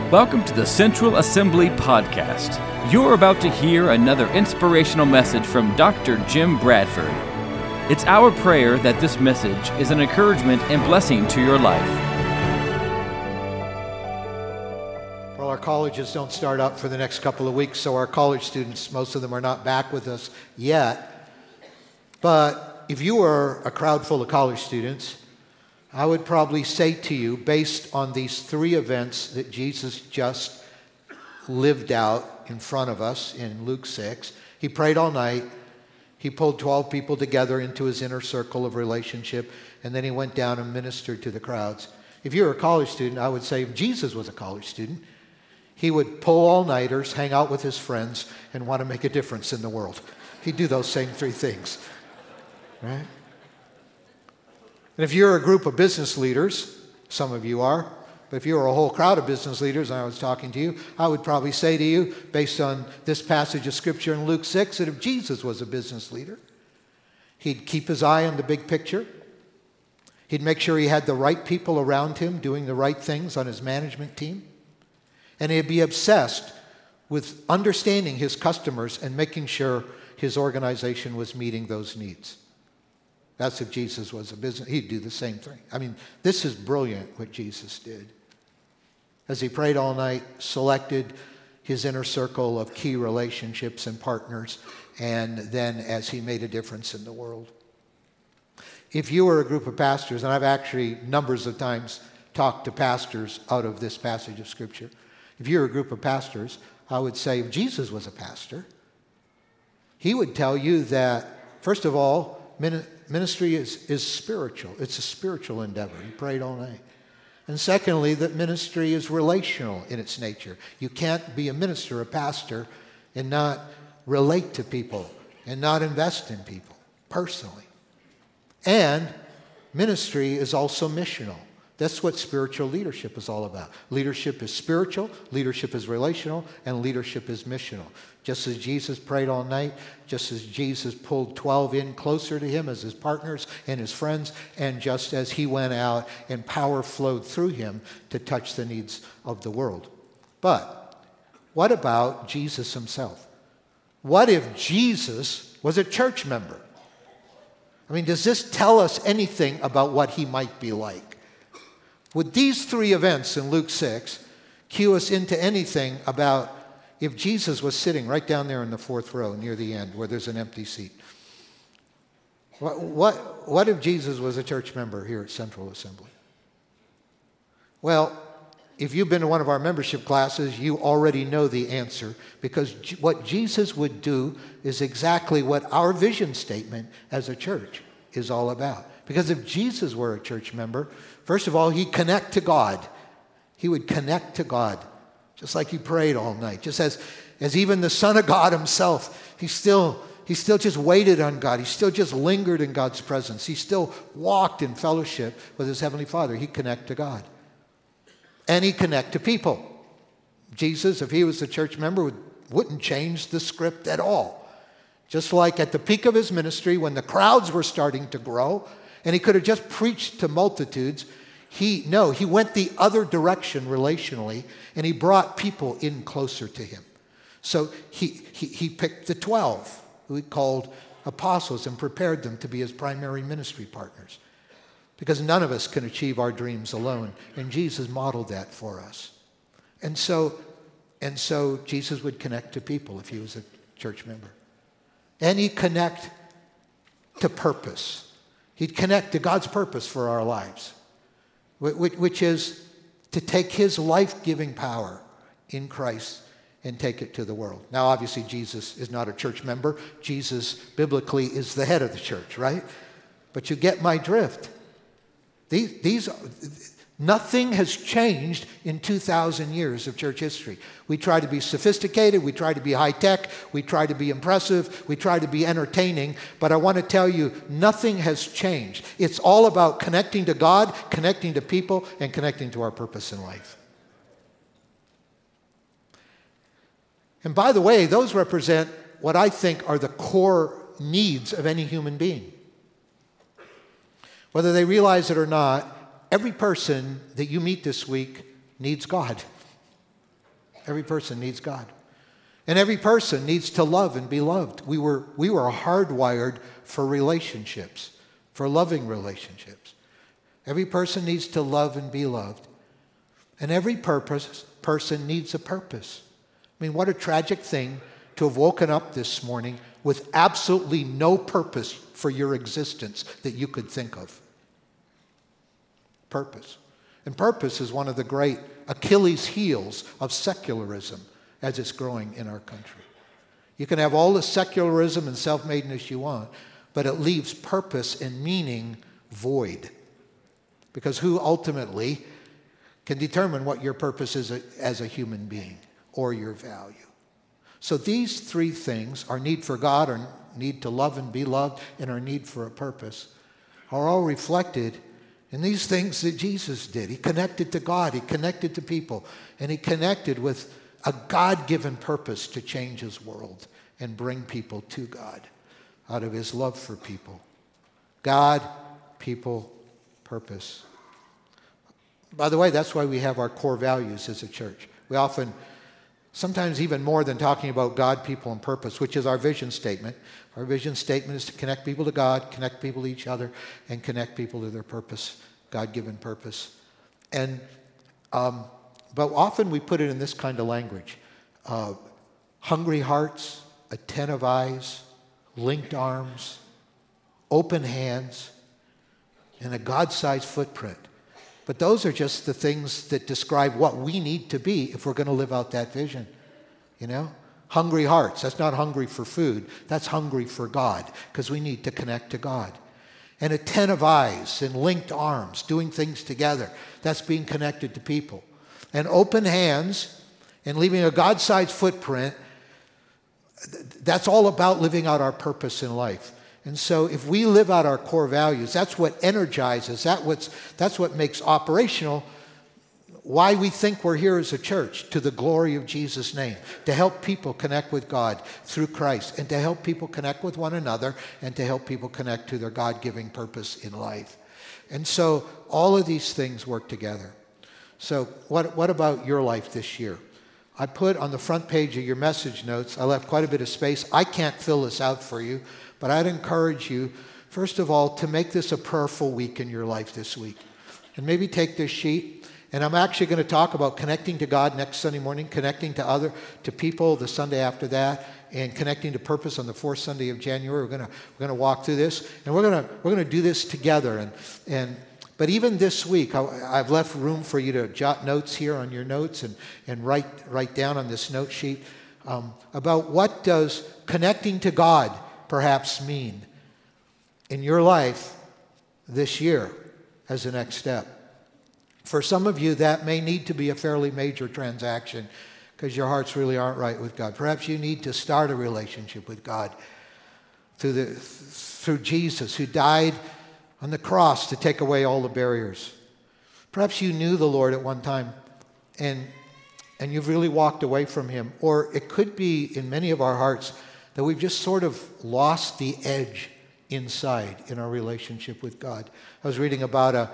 Welcome to the Central Assembly Podcast. You're about to hear another inspirational message from Dr. Jim Bradford. It's our prayer that this message is an encouragement and blessing to your life. Well, our colleges don't start up for the next couple of weeks, so our college students, most of them are not back with us yet. But if you were a crowd full of college students, I would probably say to you, based on these three events that Jesus just lived out in front of us in Luke 6, he prayed all night, he pulled 12 people together into his inner circle of relationship, and then he went down and ministered to the crowds. If you were a college student, I would say if Jesus was a college student, he would pull all-nighters, hang out with his friends, and want to make a difference in the world. He'd do those same three things, right? And if you're a group of business leaders, some of you are, but if you were a whole crowd of business leaders and I was talking to you, I would probably say to you, based on this passage of Scripture in Luke 6, that if Jesus was a business leader, he'd keep his eye on the big picture. He'd make sure he had the right people around him doing the right things on his management team. And he'd be obsessed with understanding his customers and making sure his organization was meeting those needs. That's if Jesus was a business. He'd do the same thing. I mean, this is brilliant what Jesus did. As he prayed all night, selected his inner circle of key relationships and partners, and then as he made a difference in the world. If you were a group of pastors, and I've actually numbers of times talked to pastors out of this passage of Scripture. If you're a group of pastors, I would say if Jesus was a pastor, he would tell you that, first of all, ministry is spiritual. It's a spiritual endeavor. He prayed all night. And secondly, that ministry is relational in its nature. You can't be a minister, a pastor, and not relate to people and not invest in people personally. And ministry is also missional. That's what spiritual leadership is all about. Leadership is spiritual, leadership is relational, and leadership is missional. Just as Jesus prayed all night, just as Jesus pulled 12 in closer to him as his partners and his friends, and just as he went out and power flowed through him to touch the needs of the world. But what about Jesus himself? What if Jesus was a church member? I mean, does this tell us anything about what he might be like? Would these three events in Luke 6 cue us into anything about if Jesus was sitting right down there in the fourth row near the end where there's an empty seat? What if Jesus was a church member here at Central Assembly? Well, if you've been to one of our membership classes, you already know the answer, because what Jesus would do is exactly what our vision statement as a church is all about. Because if Jesus were a church member, first of all, he'd connect to God. He would connect to God, just like he prayed all night. Just as even the Son of God himself, he still just waited on God. He still just lingered in God's presence. He still walked in fellowship with his Heavenly Father. He'd connect to God. And he'd connect to people. Jesus, if he was a church member, wouldn't change the script at all. Just like at the peak of his ministry, when the crowds were starting to grow, and he could have just preached to multitudes. He went the other direction relationally, and he brought people in closer to him. So he picked the 12, who he called apostles, and prepared them to be his primary ministry partners. Because none of us can achieve our dreams alone, and Jesus modeled that for us. And so Jesus would connect to people if he was a church member. And he'd connect to purpose. He'd connect to God's purpose for our lives, which is to take his life-giving power in Christ and take it to the world. Now, obviously, Jesus is not a church member. Jesus, biblically, is the head of the church, right? But you get my drift. Nothing has changed in 2,000 years of church history. We try to be sophisticated, we try to be high-tech, we try to be impressive, we try to be entertaining, but I want to tell you, nothing has changed. It's all about connecting to God, connecting to people, and connecting to our purpose in life. And by the way, those represent what I think are the core needs of any human being. Whether they realize it or not, every person that you meet this week needs God. Every person needs God. And every person needs to love and be loved. We were hardwired for relationships, for loving relationships. Every person needs to love and be loved. And every person needs a purpose. I mean, what a tragic thing to have woken up this morning with absolutely no purpose for your existence that you could think of. Purpose. And purpose is one of the great Achilles' heels of secularism as it's growing in our country. You can have all the secularism and self-madeness you want, but it leaves purpose and meaning void. Because who ultimately can determine what your purpose is as a human being or your value? So these three things, our need for God, our need to love and be loved, and our need for a purpose, are all reflected in these things that Jesus did. He connected to God, he connected to people, and he connected with a God-given purpose to change his world and bring people to God out of his love for people. God, people, purpose. By the way, that's why we have our core values as a church. We often, sometimes even more than talking about God, people, and purpose, which is our vision statement. Our vision statement is to connect people to God, connect people to each other, and connect people to their purpose, God-given purpose. But often we put it in this kind of language. Hungry hearts, attentive eyes, linked arms, open hands, and a God-sized footprint. But those are just the things that describe what we need to be if we're going to live out that vision. You know? Hungry hearts, that's not hungry for food. That's hungry for God, because we need to connect to God. And attentive eyes and linked arms, doing things together. That's being connected to people. And open hands and leaving a God-sized footprint, that's all about living out our purpose in life. And so if we live out our core values, that's what energizes, that's what makes operational why we think we're here as a church, to the glory of Jesus' name, to help people connect with God through Christ, and to help people connect with one another, and to help people connect to their God-giving purpose in life. And so all of these things work together. So what about your life this year? I put on the front page of your message notes, I left quite a bit of space. I can't fill this out for you, but I'd encourage you, first of all, to make this a prayerful week in your life this week. And maybe take this sheet, and I'm actually going to talk about connecting to God next Sunday morning, connecting to people the Sunday after that, and connecting to purpose on the fourth Sunday of January. We're going to walk through this, and we're going to do this together. But even this week, I've left room for you to jot notes here on your notes and write down on this note sheet about what does connecting to God perhaps mean in your life this year as the next step. For some of you, that may need to be a fairly major transaction because your hearts really aren't right with God. Perhaps you need to start a relationship with God through Jesus, who died on the cross to take away all the barriers. Perhaps you knew the Lord at one time and you've really walked away from him. Or it could be in many of our hearts that we've just sort of lost the edge inside in our relationship with God. I was reading about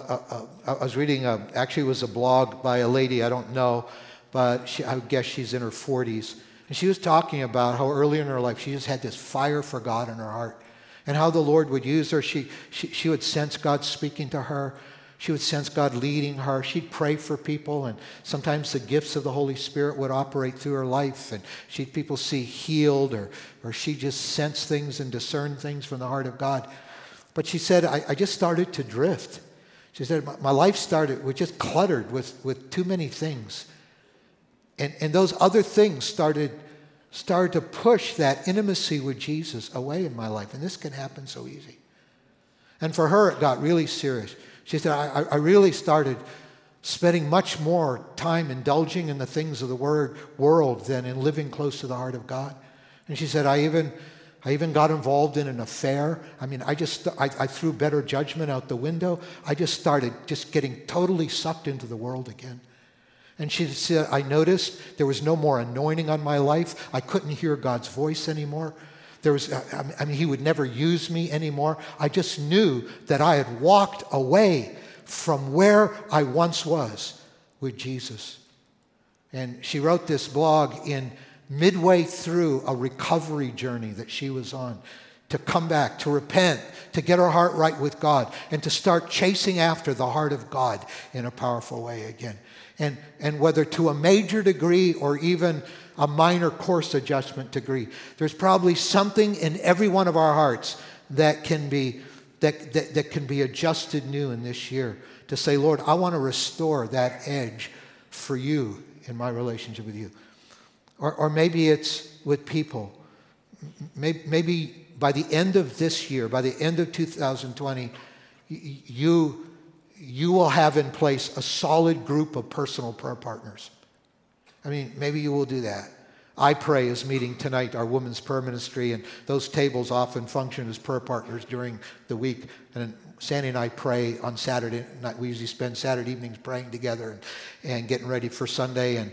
actually it was a blog by a lady, I don't know, but I guess she's in her 40s. And she was talking about how early in her life she just had this fire for God in her heart. And how the Lord would use her. She would sense God speaking to her. She would sense God leading her. She'd pray for people, and sometimes the gifts of the Holy Spirit would operate through her life, and people see healed, or she just sense things and discern things from the heart of God. But she said, I just started to drift. She said, my life was just cluttered with too many things. And those other things started to push that intimacy with Jesus away in my life. And this can happen so easy. And for her, it got really serious. She said, I really started spending much more time indulging in the things of the world than in living close to the heart of God. And she said, I even got involved in an affair. I mean, I threw better judgment out the window. I just started getting totally sucked into the world again. And she said, I noticed there was no more anointing on my life. I couldn't hear God's voice anymore. He would never use me anymore. I just knew that I had walked away from where I once was with Jesus. And she wrote this blog in midway through a recovery journey that she was on, to come back, to repent, to get her heart right with God, and to start chasing after the heart of God in a powerful way again. And whether to a major degree or even a minor course adjustment degree, there's probably something in every one of our hearts that can be adjusted new in this year, to say, Lord, I want to restore that edge for you in my relationship with you. Or maybe it's with people. Maybe by the end of this year, by the end of 2020, you will have in place a solid group of personal prayer partners. I mean, maybe you will do that. I Pray is meeting tonight, our women's prayer ministry, and those tables often function as prayer partners during the week. And Sandy and I pray on Saturday night. We usually spend Saturday evenings praying together and getting ready for Sunday.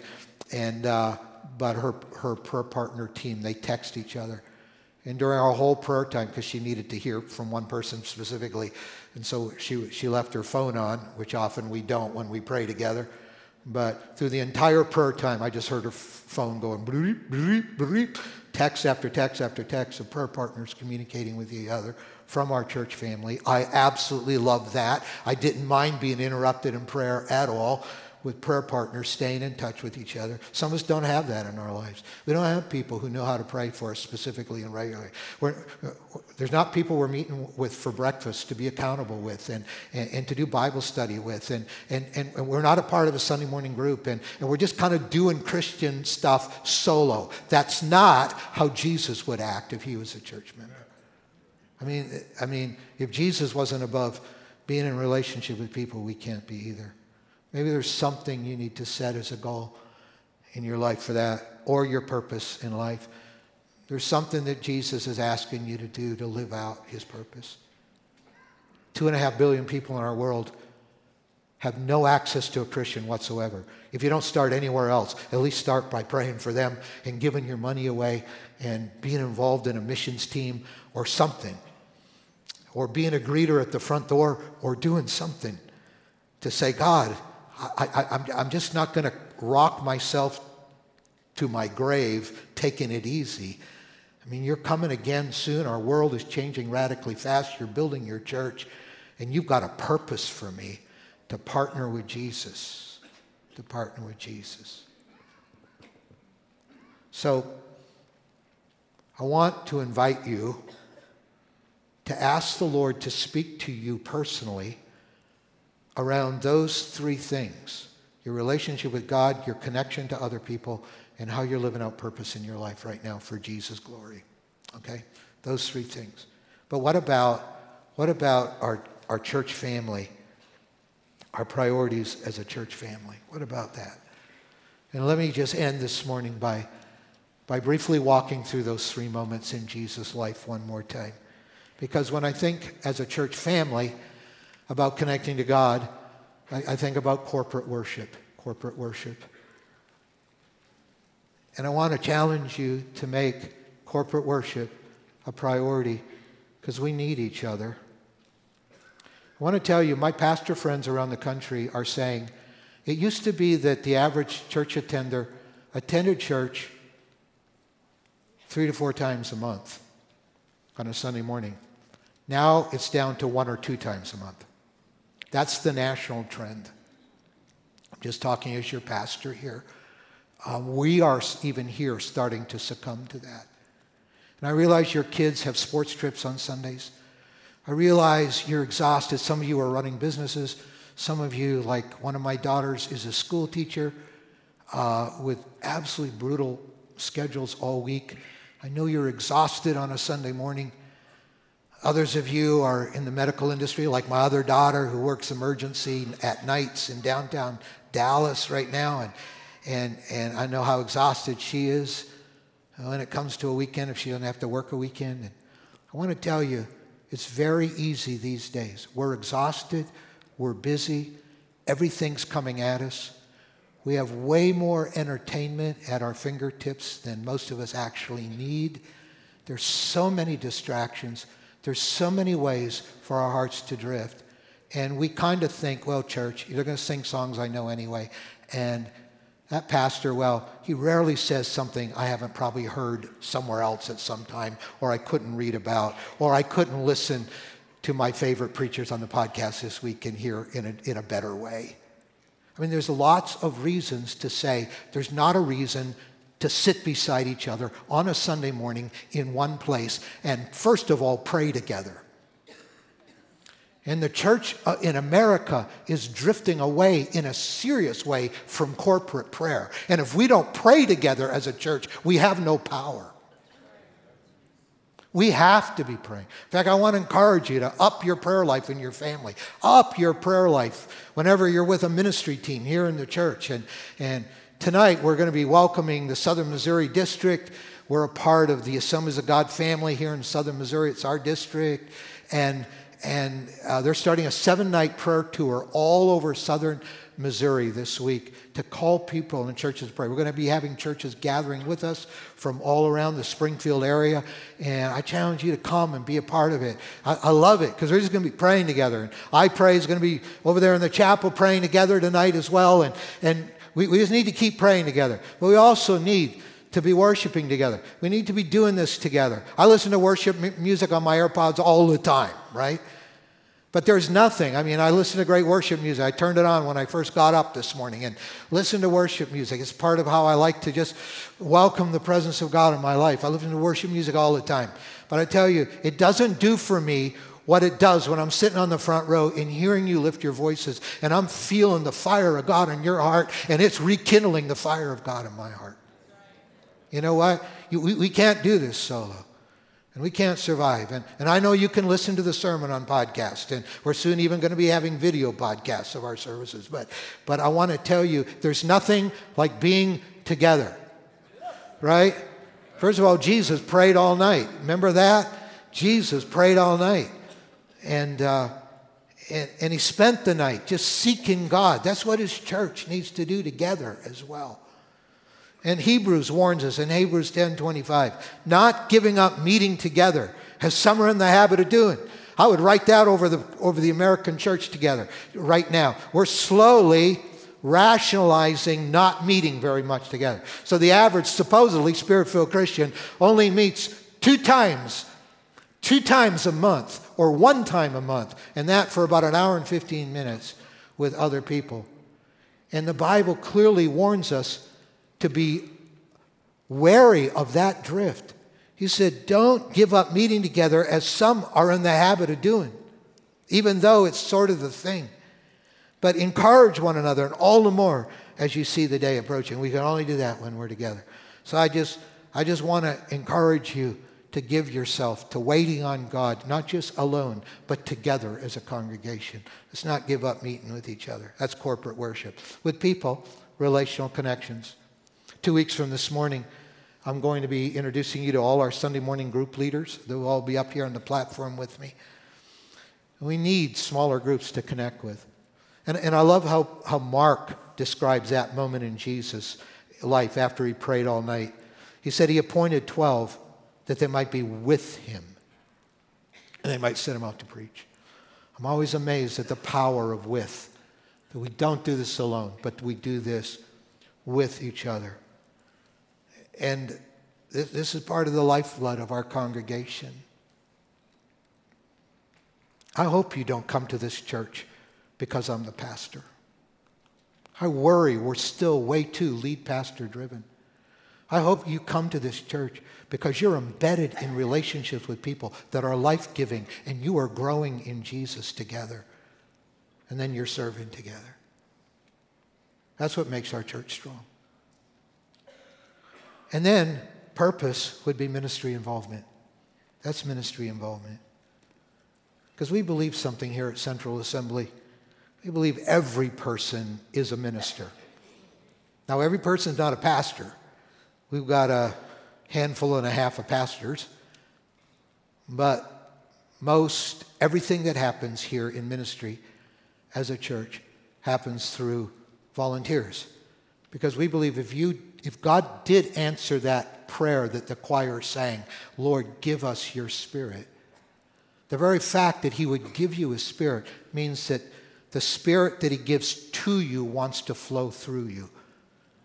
But her prayer partner team, they text each other. And during our whole prayer time, because she needed to hear from one person specifically, and so she left her phone on, which often we don't when we pray together. But through the entire prayer time, I just heard her phone going, bleep, bleep, bleep, text after text after text of prayer partners communicating with each other from our church family. I absolutely love that. I didn't mind being interrupted in prayer at all, with prayer partners staying in touch with each other. Some of us don't have that in our lives. We don't have people who know how to pray for us specifically and regularly. There's not people we're meeting with for breakfast to be accountable with and to do Bible study with. And we're not a part of a Sunday morning group. And we're just kind of doing Christian stuff solo. That's not how Jesus would act if he was a church member. I mean, if Jesus wasn't above being in relationship with people, we can't be either. Maybe there's something you need to set as a goal in your life for that, or your purpose in life. There's something that Jesus is asking you to do to live out his purpose. 2.5 billion people in our world have no access to a Christian whatsoever. If you don't start anywhere else, at least start by praying for them and giving your money away and being involved in a missions team or something, or being a greeter at the front door, or doing something to say, God, I'm just not going to rock myself to my grave taking it easy. I mean, you're coming again soon. Our world is changing radically fast. You're building your church, and you've got a purpose for me to partner with Jesus, to partner with Jesus. So I want to invite you to ask the Lord to speak to you personally around those three things: your relationship with God, your connection to other people, and how you're living out purpose in your life right now for Jesus' glory. Okay? Those three things. But what about our church family, our priorities as a church family? What about that? And let me just end this morning by briefly walking through those three moments in Jesus' life one more time. Because when I think as a church family about connecting to God, I think about corporate worship. And I want to challenge you to make corporate worship a priority, because we need each other. I want to tell you, my pastor friends around the country are saying, it used to be that the average church attender attended church 3 to 4 times a month on a Sunday morning. Now it's down to 1 or 2 times a month. That's the national trend. I'm just talking as your pastor here. We are even here starting to succumb to that. And I realize your kids have sports trips on Sundays. I realize you're exhausted. Some of you are running businesses. Some of you, like one of my daughters, is a school teacher with absolutely brutal schedules all week. I know you're exhausted on a Sunday morning. Others of you are in the medical industry, like my other daughter who works emergency at nights in downtown Dallas right now. And I know how exhausted she is when it comes to a weekend, if she doesn't have to work a weekend. And I want to tell you, it's very easy these days. We're exhausted. We're busy. Everything's coming at us. We have way more entertainment at our fingertips than most of us actually need. There's so many distractions. There's so many ways for our hearts to drift. And we kind of think, well, church, you're going to sing songs I know anyway. And that pastor, well, he rarely says something I haven't probably heard somewhere else at some time, or I couldn't read about, or I couldn't listen to my favorite preachers on the podcast this week and hear in a better way. I mean, there's lots of reasons to say there's not a reason to sit beside each other on a Sunday morning in one place and, first of all, pray together. And the church in America is drifting away in a serious way from corporate prayer. And if we don't pray together as a church, we have no power. We have to be praying. In fact, I want to encourage you to up your prayer life in your family. Up your prayer life whenever you're with a ministry team here in the church. And tonight we're going to be welcoming the Southern Missouri District. We're a part of the Assemblies of God family here in Southern Missouri. It's our district. And they're starting a 7-night prayer tour all over Southern Missouri this week to call people in the churches to pray. We're going to be having churches gathering with us from all around the Springfield area, and I challenge you to come and be a part of it. I love it because we're just going to be praying together. And I Pray is going to be over there in the chapel praying together tonight as well, and we just need to keep praying together. But we also need to be worshiping together. We need to be doing this together. I listen to worship music on my AirPods all the time, right? But there's nothing. I mean, I listen to great worship music. I turned it on when I first got up this morning and listened to worship music. It's part of how I like to just welcome the presence of God in my life. I listen to worship music all the time. But I tell you, it doesn't do for me what it does when I'm sitting on the front row and hearing you lift your voices and I'm feeling the fire of God in your heart and it's rekindling the fire of God in my heart. You know what? We can't do this solo. And we can't survive. And I know you can listen to the sermon on podcast. And we're soon even going to be having video podcasts of our services. But I want to tell you, there's nothing like being together. Right? First of all, Jesus prayed all night. Remember that? Jesus prayed all night. And he spent the night just seeking God. That's what his church needs to do together as well. And Hebrews warns us in Hebrews 10:25, not giving up meeting together, as some are in the habit of doing. I would write that over the American church together right now. We're slowly rationalizing not meeting very much together. So the average, supposedly Spirit-filled Christian only meets two times a month, or one time a month, and that for about an hour and 15 minutes with other people. And the Bible clearly warns us to be wary of that drift. He said, don't give up meeting together as some are in the habit of doing, even though it's sort of the thing. But encourage one another, and all the more as you see the day approaching. We can only do that when we're together. So I just want to encourage you to give yourself to waiting on God, not just alone, but together as a congregation. Let's not give up meeting with each other. That's corporate worship. With people, relational connections. 2 weeks from this morning, I'm going to be introducing you to all our Sunday morning group leaders. They'll all be up here on the platform with me. We need smaller groups to connect with. And I love how Mark describes that moment in Jesus' life after he prayed all night. He said he appointed 12 that they might be with him and they might send him out to preach. I'm always amazed at the power of with. That we don't do this alone, but we do this with each other. And this is part of the lifeblood of our congregation. I hope you don't come to this church because I'm the pastor. I worry we're still way too lead pastor driven. I hope you come to this church because you're embedded in relationships with people that are life-giving and you are growing in Jesus together. And then you're serving together. That's what makes our church strong. And then purpose would be ministry involvement. That's ministry involvement. Because we believe something here at Central Assembly. We believe every person is a minister. Now, every person is not a pastor. We've got a handful and a half of pastors. But everything that happens here in ministry as a church happens through volunteers. Because we believe if God did answer that prayer that the choir sang, Lord, give us your Spirit, the very fact that he would give you his Spirit means that the Spirit that he gives to you wants to flow through you.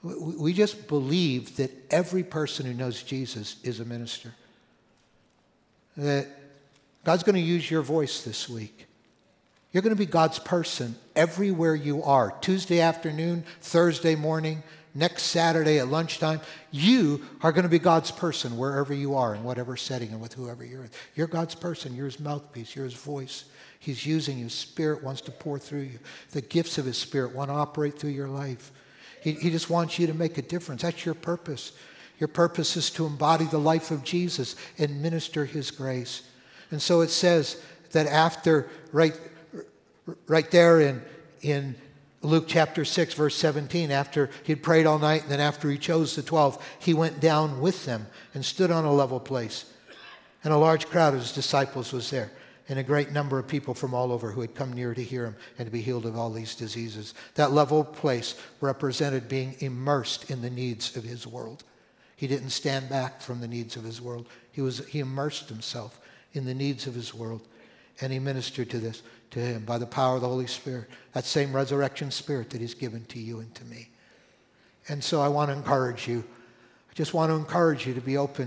We just believe that every person who knows Jesus is a minister. That God's going to use your voice this week. You're going to be God's person everywhere you are. Tuesday afternoon, Thursday morning, next Saturday at lunchtime. You are going to be God's person wherever you are, in whatever setting and with whoever you're with. You're God's person. You're his mouthpiece. You're his voice. He's using you. His Spirit wants to pour through you. The gifts of his Spirit want to operate through your life. He just wants you to make a difference. That's your purpose. Your purpose is to embody the life of Jesus and minister his grace. And so it says that after, right there in Luke chapter 6, verse 17, after he'd prayed all night, and then after he chose the 12, he went down with them and stood on a level place. And a large crowd of his disciples was there, and a great number of people from all over who had come near to hear him and to be healed of all these diseases. That level place represented being immersed in the needs of his world. He didn't stand back from the needs of his world. He immersed himself in the needs of his world, and he ministered to him by the power of the Holy Spirit, that same resurrection Spirit that he's given to you and to me. And so I want to encourage you. I just want to encourage you to be open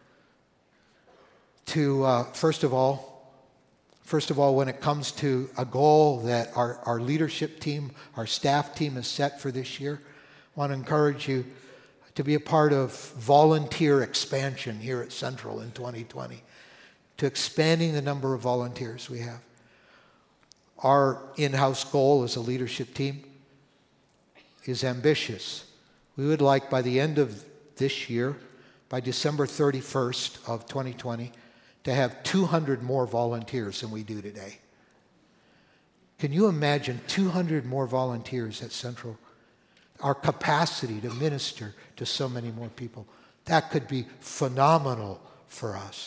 to, first of all, when it comes to a goal that our leadership team, our staff team has set for this year, I want to encourage you to be a part of volunteer expansion here at Central in 2020, to expanding the number of volunteers we have. Our in-house goal as a leadership team is ambitious. We would like by the end of this year, by December 31st of 2020, to have 200 more volunteers than we do today. Can you imagine 200 more volunteers at Central? Our capacity to minister to so many more people. That could be phenomenal for us.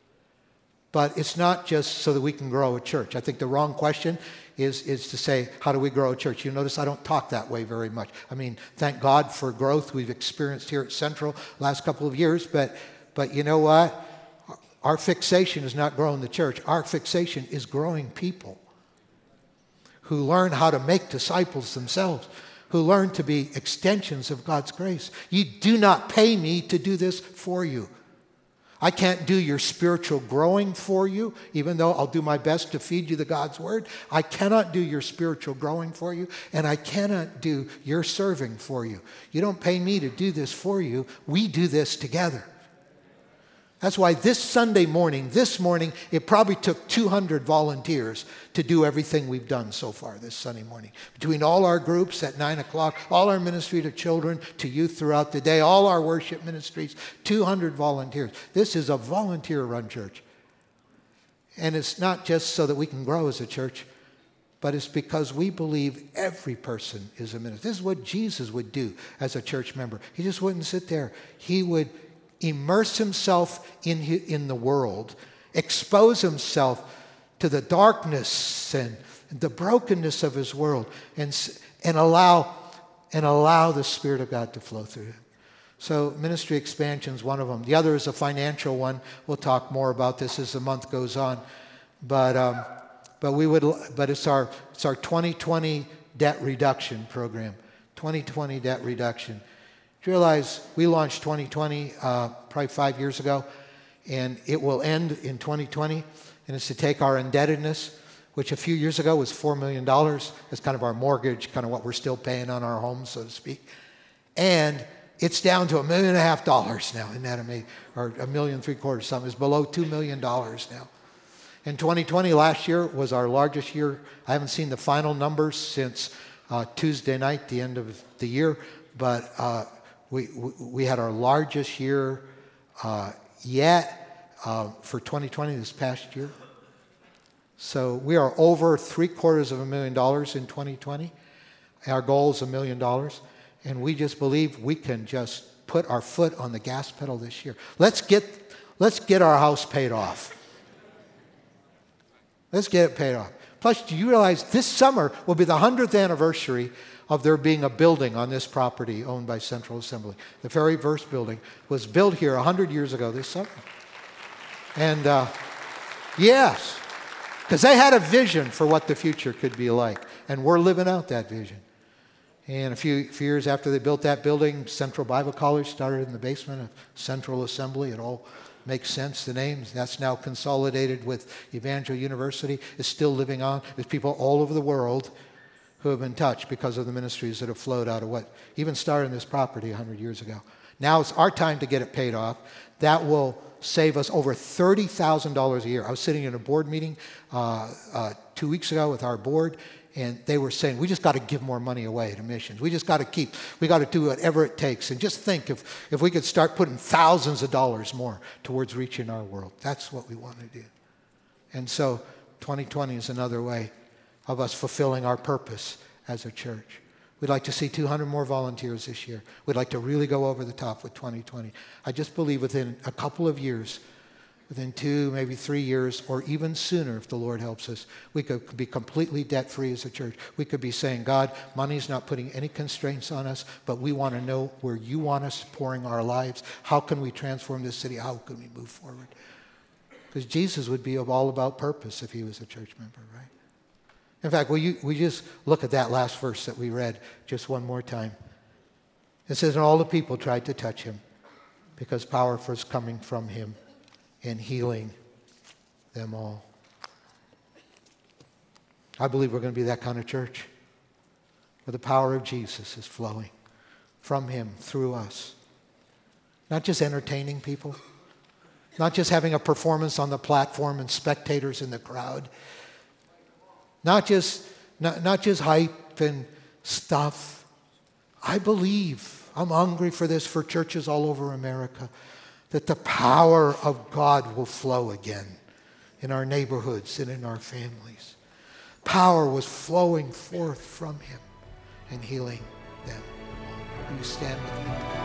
But it's not just so that we can grow a church. I think the wrong question is to say, how do we grow a church? You notice I don't talk that way very much. I mean, thank God for growth we've experienced here at Central last couple of years, but you know what? Our fixation is not growing the church. Our fixation is growing people who learn how to make disciples themselves, who learn to be extensions of God's grace. You do not pay me to do this for you. I can't do your spiritual growing for you, even though I'll do my best to feed you the God's word. I cannot do your spiritual growing for you, and I cannot do your serving for you. You don't pay me to do this for you. We do this together. That's why this morning, it probably took 200 volunteers to do everything we've done so far this Sunday morning. Between all our groups at 9 o'clock, all our ministry to children, to youth throughout the day, all our worship ministries, 200 volunteers. This is a volunteer-run church. And it's not just so that we can grow as a church, but it's because we believe every person is a minister. This is what Jesus would do as a church member. He just wouldn't sit there. He would immerse himself in the world, expose himself to the darkness and the brokenness of his world, and allow the Spirit of God to flow through him. So ministry expansion is one of them. The other is a financial one. We'll talk more about this as the month goes on, but it's our 2020 debt reduction program. 2020 debt reduction. Do you realize we launched 2020 probably 5 years ago, and it will end in 2020, and it's to take our indebtedness, which a few years ago was $4 million. That's kind of our mortgage, kind of what we're still paying on our home, so to speak. And it's down to $1.5 million now. Isn't that amazing? Or $1.75 million, something. It's below $2 million now. And 2020 last year was our largest year. I haven't seen the final numbers since Tuesday night, the end of the year, but we had our largest year yet for 2020 this past year. So we are over $750,000 in 2020. Our goal is $1 million. And we just believe we can just put our foot on the gas pedal this year. Let's get our house paid off. Let's get it paid off. Plus, do you realize this summer will be the 100th anniversary of there being a building on this property owned by Central Assembly. The very first building was built here 100 years ago this summer. And yes, because they had a vision for what the future could be like. And we're living out that vision. And a few years after they built that building, Central Bible College started in the basement of Central Assembly. It all makes sense, the name. That's now consolidated with Evangel University. It's still living on. There's people all over the world who have been touched because of the ministries that have flowed out of what even started in this property 100 years ago. Now it's our time to get it paid off. That will save us over $30,000 a year. I was sitting in a board meeting 2 weeks ago with our board, and they were saying, we just got to give more money away to missions. We just got to do whatever it takes. And just think if we could start putting thousands of dollars more towards reaching our world. That's what we want to do. And so 2020 is another way of us fulfilling our purpose as a church. We'd like to see 200 more volunteers this year. We'd like to really go over the top with 2020. I just believe within a couple of years, within 2, maybe 3 years, or even sooner if the Lord helps us, we could be completely debt-free as a church. We could be saying, God, money's not putting any constraints on us, but we want to know where you want us pouring our lives. How can we transform this city? How can we move forward? Because Jesus would be all about purpose if he was a church member, right? In fact, will you just look at that last verse that we read just one more time. It says, and all the people tried to touch him because power was coming from him and healing them all. I believe we're going to be that kind of church where the power of Jesus is flowing from him through us. Not just entertaining people, not just having a performance on the platform and spectators in the crowd, not just hype and stuff. I believe, I'm hungry for this for churches all over America, that the power of God will flow again in our neighborhoods and in our families. Power was flowing forth from him and healing them. Will you stand with me?